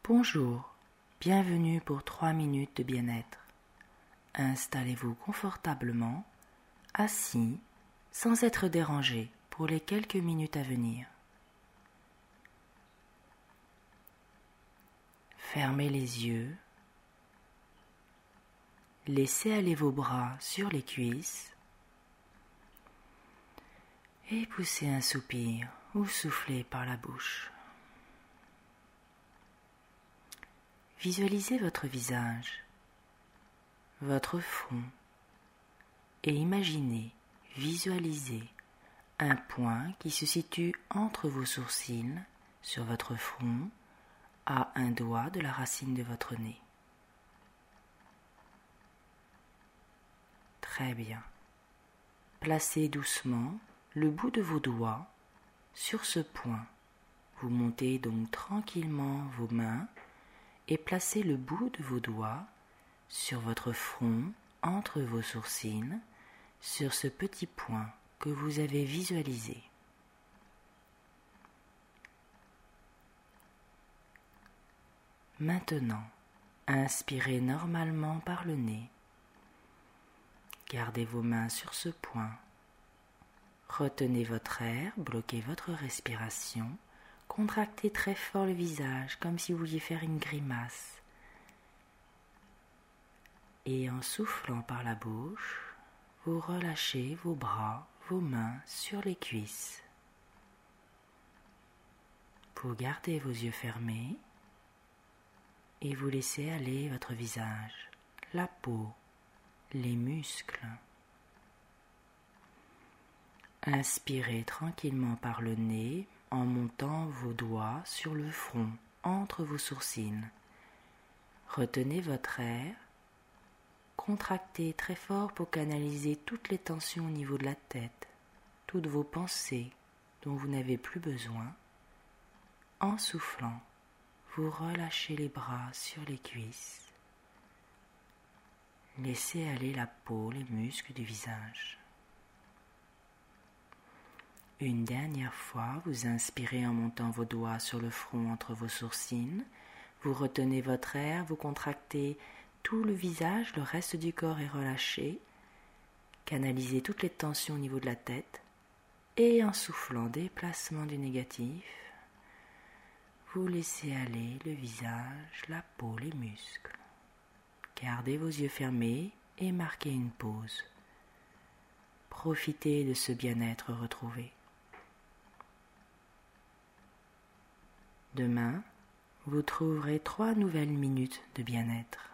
Bonjour, bienvenue pour 3 minutes de bien-être. Installez-vous confortablement, assis, sans être dérangé pour les quelques minutes à venir. Fermez les yeux, laissez aller vos bras sur les cuisses et poussez un soupir ou soufflez par la bouche. Visualisez votre visage, votre front et visualisez un point qui se situe entre vos sourcils sur votre front à un doigt de la racine de votre nez. Très bien. Placez doucement le bout de vos doigts sur ce point. Vous montez donc tranquillement vos mains et placez le bout de vos doigts sur votre front, entre vos sourcils, sur ce petit point que vous avez visualisé. Maintenant, inspirez normalement par le nez. Gardez vos mains sur ce point. Retenez votre air, bloquez votre respiration. Contractez très fort le visage, comme si vous vouliez faire une grimace. Et en soufflant par la bouche, vous relâchez vos bras, vos mains sur les cuisses. Vous gardez vos yeux fermés et vous laissez aller votre visage, la peau, les muscles. Inspirez tranquillement par le nez en montant vos doigts sur le front, entre vos sourcils. Retenez votre air, contractez très fort pour canaliser toutes les tensions au niveau de la tête, toutes vos pensées dont vous n'avez plus besoin. En soufflant, vous relâchez les bras sur les cuisses. Laissez aller la peau, les muscles du visage. Une dernière fois, vous inspirez en montant vos doigts sur le front entre vos sourcils. Vous retenez votre air, vous contractez tout le visage, le reste du corps est relâché. Canalisez toutes les tensions au niveau de la tête. Et en soufflant, déplacement du négatif, vous laissez aller le visage, la peau, les muscles. Gardez vos yeux fermés et marquez une pause. Profitez de ce bien-être retrouvé. Demain, vous trouverez 3 nouvelles minutes de bien-être.